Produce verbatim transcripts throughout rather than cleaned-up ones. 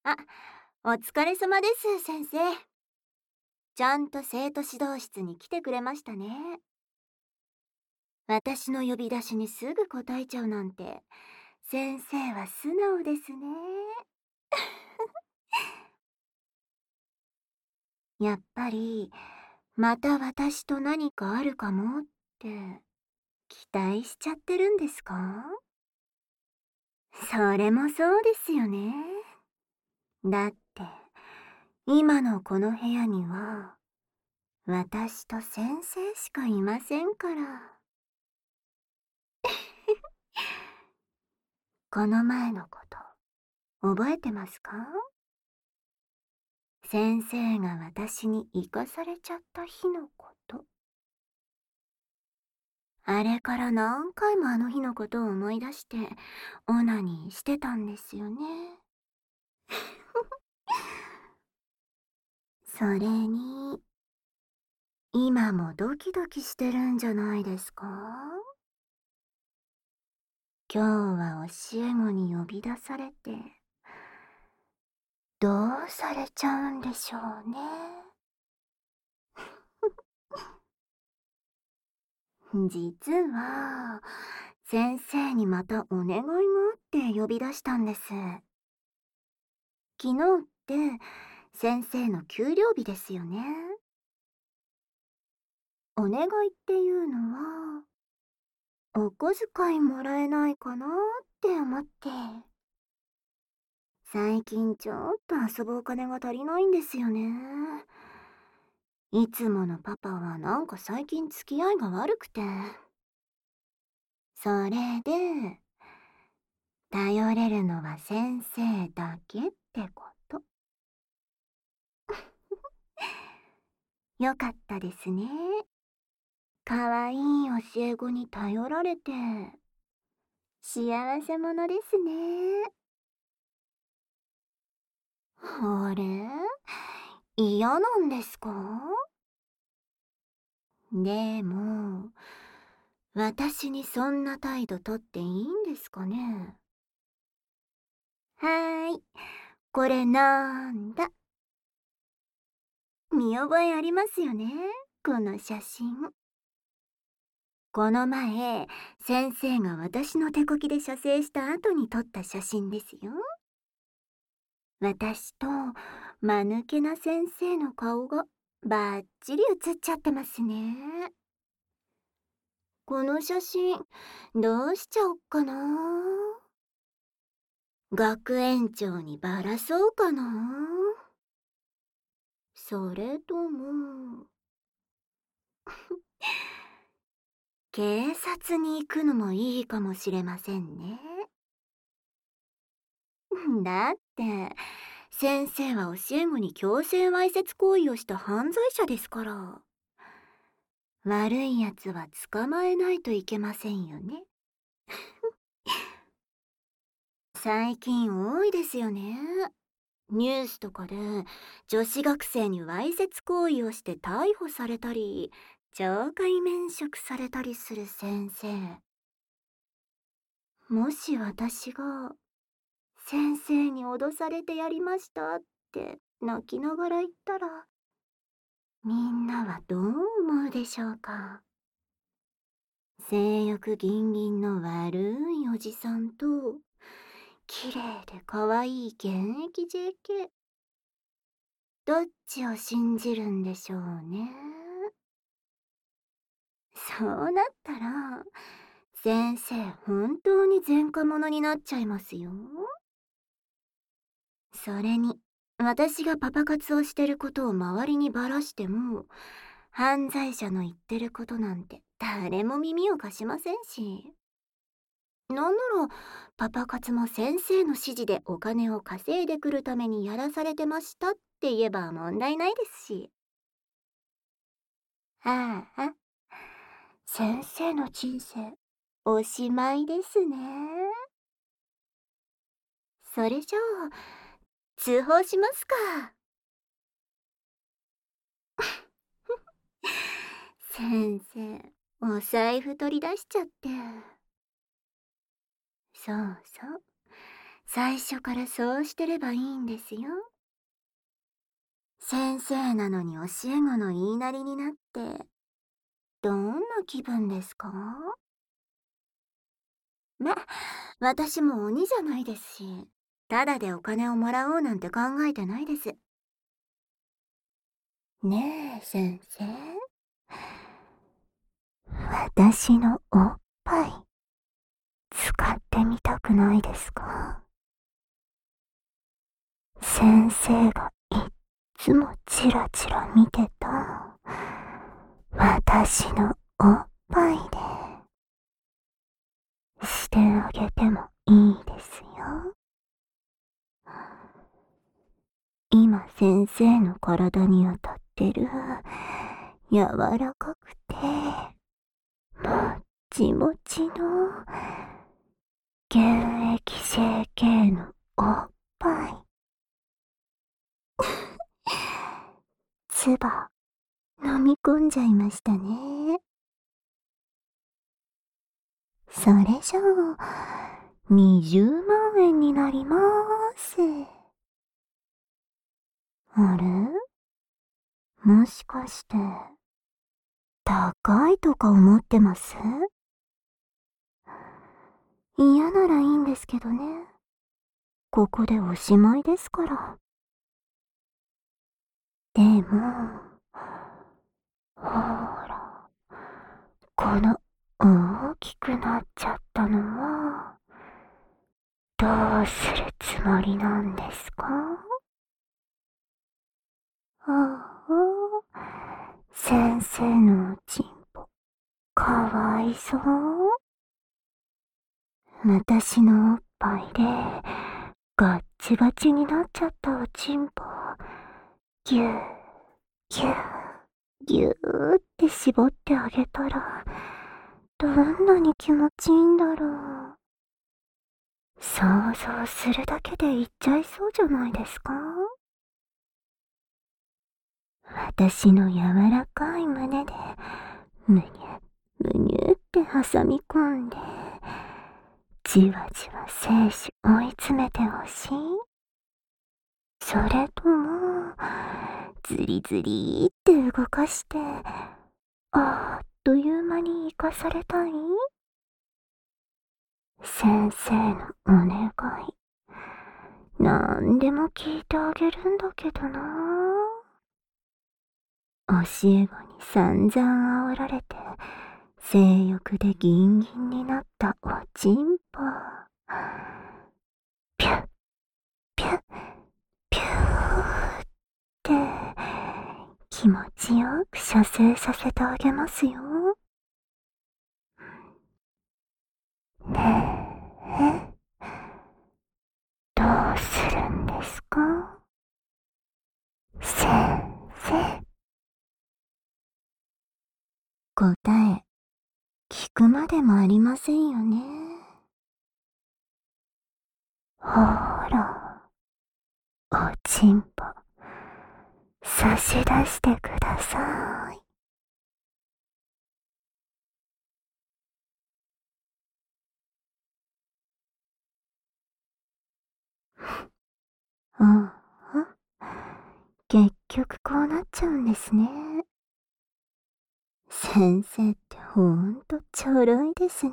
あ、お疲れ様です、先生。ちゃんと生徒指導室に来てくれましたね。私の呼び出しにすぐ答えちゃうなんて、先生は素直ですね。やっぱり、また私と何かあるかもって期待しちゃってるんですか？それもそうですよね。だって、今のこの部屋には、私と先生しかいませんから。この前のこと、覚えてますか？先生が私に生かされちゃった日のこと。あれから何回もあの日のことを思い出して、オナニーしてたんですよね。それに、今もドキドキしてるんじゃないですか？今日は教え子に呼び出されて、どうされちゃうんでしょうね。実は、先生にまたお願いがあって呼び出したんです。昨日って先生の給料日ですよね。お願いっていうのは、お小遣いもらえないかなって思って。最近ちょっと遊ぶお金が足りないんですよね。いつものパパはなんか最近付き合いが悪くて。それで、頼れるのは先生だけってこと。よかったですね。かわいい教え子に頼られて。幸せ者ですね。あれ、嫌なんですか？でも、私にそんな態度とっていいんですかね？はーい、これなんだ？見覚えありますよね、この写真。この前、先生が私の手こきで写生した後に撮った写真ですよ。私と間抜けな先生の顔がバッチリ写っちゃってますね。この写真、どうしちゃおっかな。学園長にばらそうかな。それとも、警察に行くのもいいかもしれませんね。だって、先生は教え子に強制わいせつ行為をした犯罪者ですから。悪いやつは捕まえないといけませんよね。最近多いですよね。ニュースとかで女子学生にわいせつ行為をして逮捕されたり、懲戒免職されたりする先生。もし私が先生に脅されてやりましたって泣きながら言ったら、みんなはどう思うでしょうか？性欲ギンギンの悪いおじさんと、綺麗で可愛い現役 ジェーケー。どっちを信じるんでしょうね。そうなったら、先生本当に前科者になっちゃいますよ。それに、私がパパ活をしてることを周りにばらしても、犯罪者の言ってることなんて誰も耳を貸しませんし。なんなら、パパ活も先生の指示でお金を稼いでくるためにやらされてましたって言えば問題ないですし。ああ、先生の人生、おしまいですね。それじゃあ、通報しますか。先生、お財布取り出しちゃって。そうそう。 最初からそうしてればいいんですよ。先生なのに教え子の言いなりになって、どんな気分ですか？ま、私も鬼じゃないですし、ただでお金をもらおうなんて考えてないです。ねえ、先生。私のおっぱい、使ってみたくないですか？先生がいっつもチラチラ見てた、私のおっぱいで、してあげてもいいですよ。今先生の体に当たってる、柔らかくて、もっちもちの、原液成形のおっぱい。唾、飲み込んじゃいましたね。それじゃあ、にじゅうまんえんになりまーす。あれ？もしかして、高いとか思ってます？嫌ならいいんですけどね。ここでおしまいですから。でも、ほーら、この大きくなっちゃったのは、どうするつもりなんですか？ああ、先生のおちんぽ、かわいそう。私のおっぱいで、ガッチガチになっちゃったおちんぽ、ぎゅー、ぎゅー、ぎゅーって絞ってあげたら、どんなに気持ちいいんだろう。想像するだけで言っちゃいそうじゃないですか？私の柔らかい胸で、むにゅ、むにゅって挟み込んで、じわじわ精子追い詰めてほしい？それとも、ズリズリって動かして、あっという間に生かされたい？先生のお願い、なんでも聞いてあげるんだけどな。教え子に散々煽られて、性欲でギンギンになったおちんぽ。ピュッ、ピュッ、ピューって、気持ちよく射精させてあげますよ。ねえ、どうするんですか？先生。答え、聞くまでもありませんよね。ほーら、おちんぽ、差し出してください。ああ、結局こうなっちゃうんですね。先生ってほんとちょろいですね。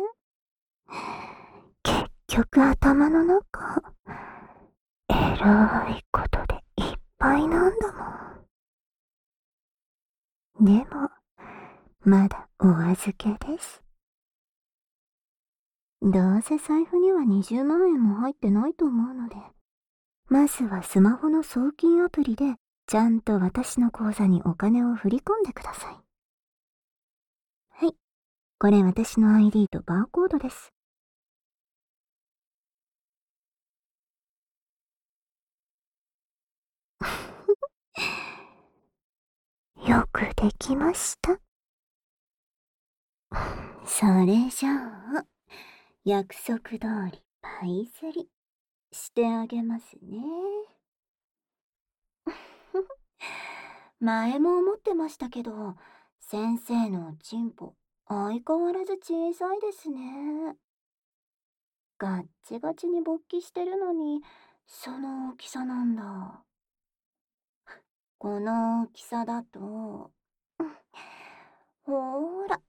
結局頭の中、エロいことでいっぱいなんだもん。でも、まだお預けです。どうせ財布にはにじゅうまんえんも入ってないと思うので、まずはスマホの送金アプリで、ちゃんと私の口座にお金を振り込んでください。はい。これ私の アイディー とバーコードです。よくできました。それじゃあ、約束通りパイ釣りしてあげますね。前も思ってましたけど、先生のおちんぽ、相変わらず小さいですね。 ガッチガチに勃起してるのに、その大きさなんだ。この大きさだと、ほーら、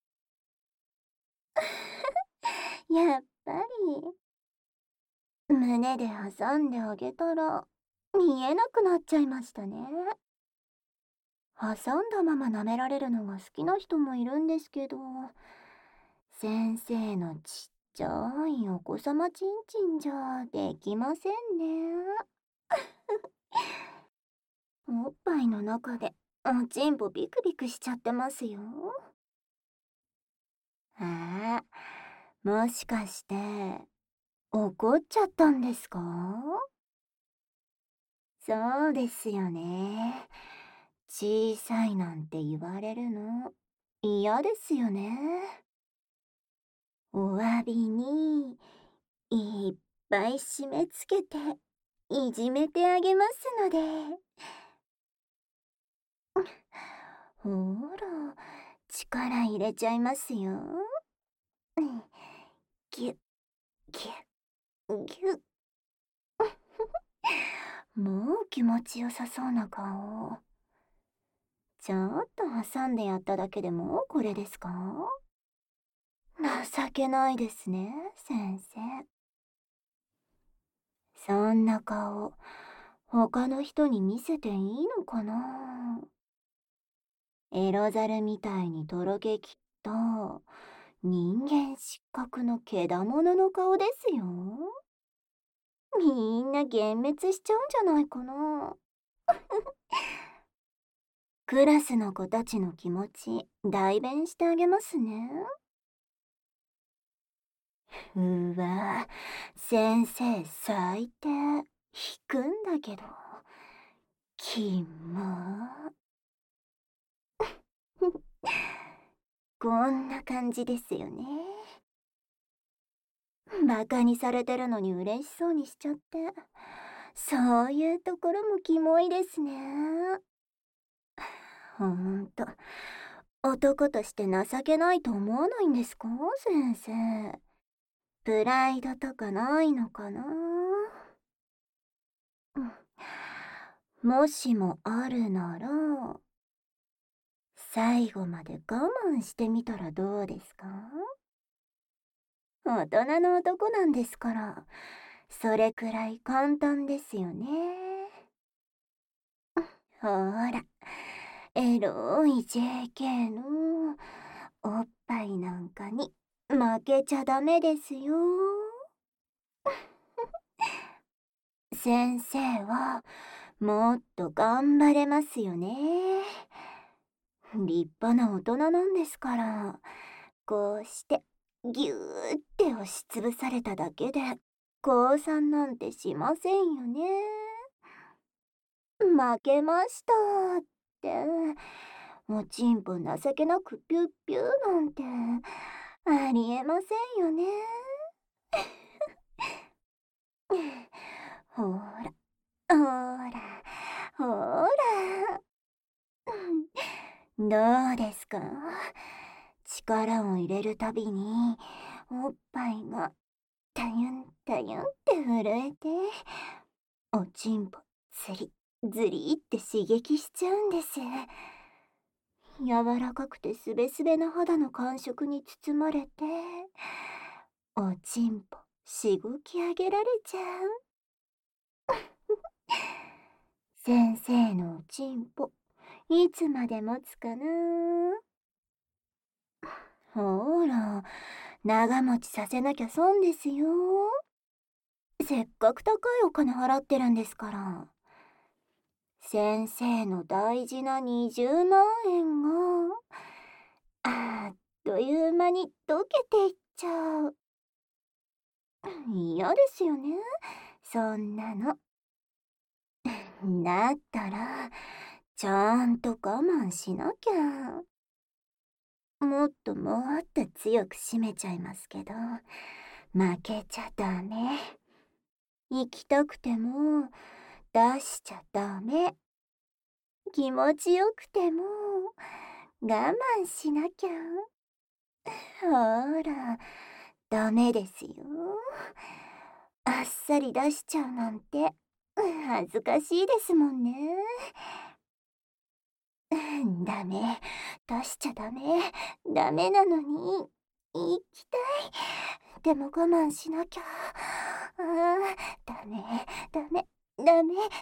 やっぱり、胸で挟んであげたら、見えなくなっちゃいましたね。挟んだまま舐められるのが好きな人もいるんですけど、先生のちっちゃいお子様ちんちんじゃできませんね。おっぱいの中でおちんぽビクビクしちゃってますよ。ああ、もしかして怒っちゃったんですか？そうですよね。小さいなんて言われるの嫌ですよね。お詫びにいっぱい締め付けていじめてあげますので。ほら、力入れちゃいますよ。うん、ぎゅっぎゅっぎゅっ。もう気持ちよさそうな顔。ちょっと挟んでやっただけでもこれですか？情けないですね、先生。そんな顔、他の人に見せていいのかな？エロザルみたいにとろけきった人間失格のけだものの顔ですよ。みんな幻滅しちゃうんじゃないかな。クラスの子たちの気持ち代弁してあげますね。うわ、先生最低。引くんだけど。キモ。こんな感じですよね。バカにされてるのに嬉しそうにしちゃって。そういうところもキモいですね。ほんと、男として情けないと思わないんですか、先生。プライドとかないのかな。うん、もしもあるなら、最後まで我慢してみたらどうですか？大人の男なんですから、それくらい簡単ですよね。ほら、エロい ジェーケー のおっぱいなんかに負けちゃダメですよ。先生はもっと頑張れますよね。立派な大人なんですから、こうしてぎゅーって押しつぶされただけで降参なんてしませんよね。負けましたって、おちんぽ情けなくピュッピューなんてありえませんよね。ほら、ほら、ほら。どうですか？力を入れるたびにおっぱいがたゆんたゆんって震えて、おちんぽつりずりって刺激しちゃうんです。柔らかくてすべすべな肌の感触に包まれて、おちんぽしごき上げられちゃう。先生のおちんぽいつまで持つかな。ほら、長持ちさせなきゃ損ですよ。せっかく高いお金払ってるんですから。先生の大事なにじゅうまんえんが、あっという間に溶けていっちゃう。嫌ですよね、そんなの。だったら、ちゃんと我慢しなきゃ。もっともっと強く締めちゃいますけど、負けちゃダメ。行きたくても出しちゃダメ。気持ちよくても我慢しなきゃ。ほら、 ダメですよ。あっさり出しちゃうなんて、恥ずかしいですもんね。ダメ、出しちゃダメ、ダメなのに、行きたい。でも我慢しなきゃ。ああ、ダメ、ダメ、ダメ、ダメ。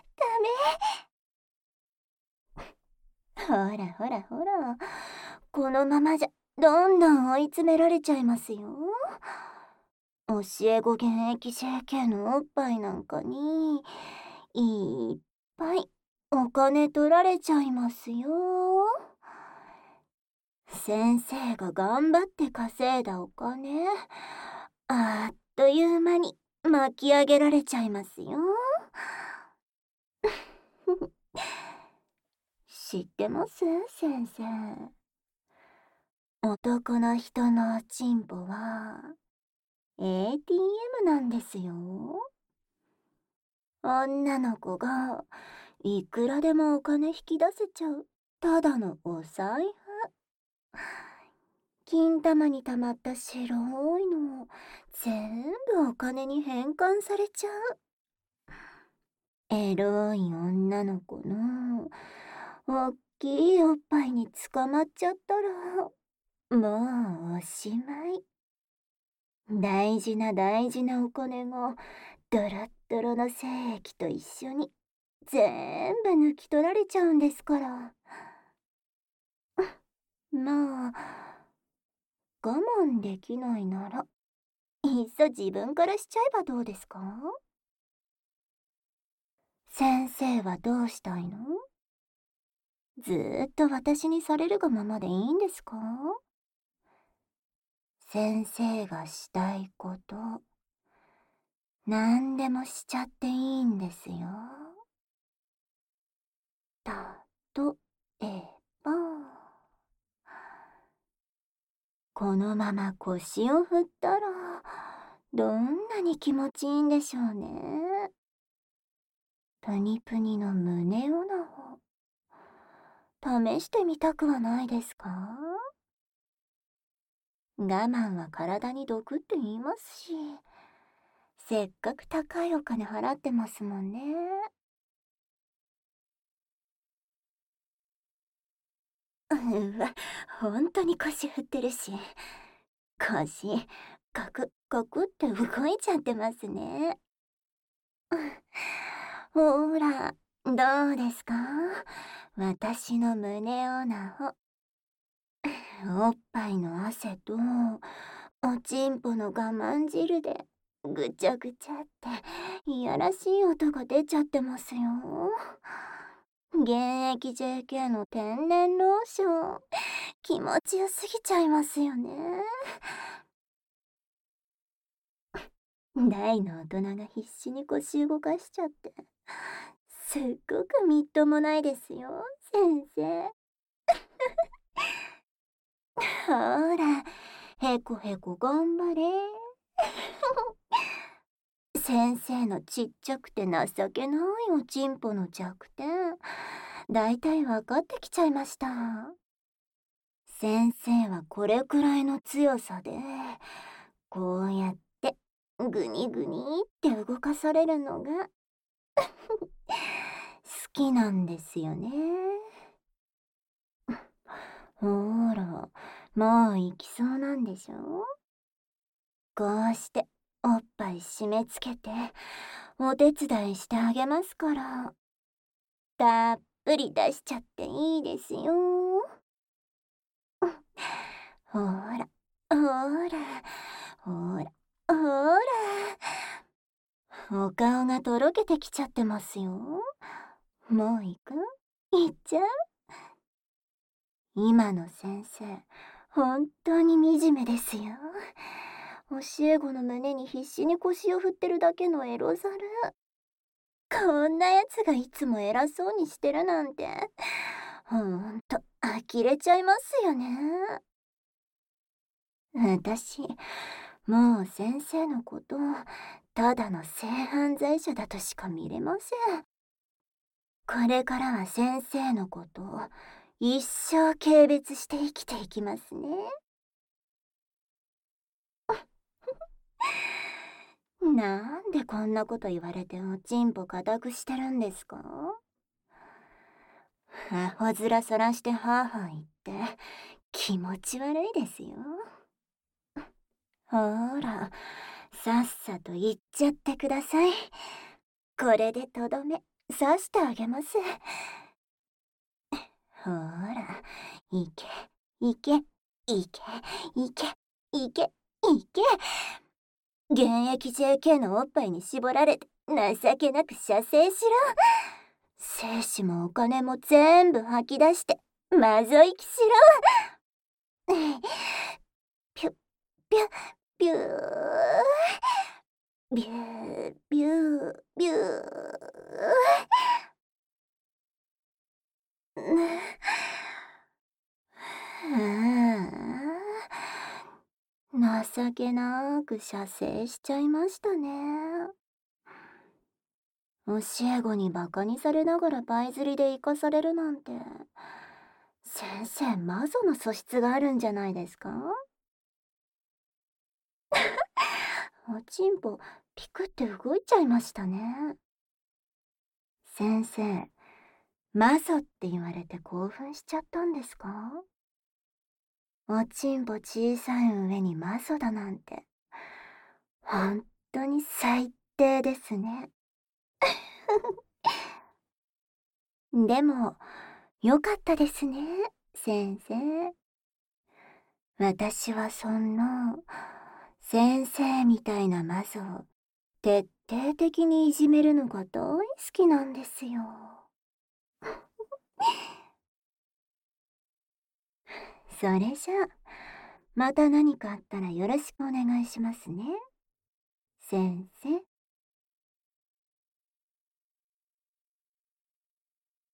ほらほらほら、このままじゃどんどん追い詰められちゃいますよ。教え子現役 ジェーケー のおっぱいなんかにいっぱいお金取られちゃいますよ。先生が頑張って稼いだお金、あっという間に巻き上げられちゃいますよ。知ってます先生。男の人のチンポは エーティーエム なんですよ。女の子がいくらでもお金引き出せちゃうただのお財布。金玉に溜まった白いの全部お金に変換されちゃう。エロい女の子のおっきいおっぱいに捕まっちゃったらもうおしまい。大事な大事なお金がドロッドロの精液と一緒に全部抜き取られちゃうんですから。まあ我慢できないならいっそ自分からしちゃえばどうですか？先生はどうしたいの？ずーっと私にされるがままでいいんですか？先生がしたいこと、何でもしちゃっていいんですよ。たとえば、このまま腰を振ったら、どんなに気持ちいいんでしょうね。プニプニの胸オナホ、試してみたくはないですか？我慢は体に毒って言いますし、せっかく高いお金払ってますもんね。うわ、ほんとに腰振ってるし、腰、カクカクって動いちゃってますね。ほら、どうですか？私の胸オナホ。おっぱいの汗と、おちんぽの我慢汁で、ぐちゃぐちゃって、いやらしい音が出ちゃってますよ。現役 ジェーケー の天然ローション、気持ちよすぎちゃいますよね。大の大人が必死に腰動かしちゃって、すっごくみっともないですよ、先生。ほら、へこへこ頑張れ。先生のちっちゃくて情けないおちんぽの弱点、だいたい分かってきちゃいました。先生はこれくらいの強さで、こうやってグニグニって動かされるのが好きなんですよね。ほーら、もう行きそうなんでしょ？こうしておっぱい締め付けてお手伝いしてあげますから、たっぷり出しちゃっていいですよ。ほーら、ほーら、ほーら、ほーら。お顔がとろけてきちゃってますよ。もう行く？行っちゃう？今の先生、本当に惨めですよ。教え子の胸に必死に腰を振ってるだけのエロザル。こんなやつがいつも偉そうにしてるなんて、ほんと、呆れちゃいますよね。私、もう先生のこと、ただの性犯罪者だとしか見れません。これからは先生のことを一生軽蔑して生きていきますね。 なんでこんなこと言われておちんぽ固くしてるんですか？アホ面そらしてハーハー言って気持ち悪いですよ。ほーら、さっさと言っちゃってください。これでとどめ刺してあげます。ほーら、いけ、いけ、いけ、いけ、いけ、いけ。現役 ジェーケー のおっぱいに絞られて情けなく射精しろ。精子もお金も全部吐き出してまぞいきしろ。ピュッピュッピュービュービュービュー。ああ、情けなく射精しちゃいましたね。教え子にバカにされながらパイ釣りで生かされるなんて、先生マゾの素質があるんじゃないですか？おちんぽピクって動いちゃいましたね。先生、マゾって言われて興奮しちゃったんですか？おちんぽ小さい上にマゾだなんて、ほんとに最低ですね。でも、よかったですね、先生。私はそんな、先生みたいなマゾを徹底的にいじめるのが大好きなんですよ。それじゃあ、また何かあったらよろしくお願いしますね、先生。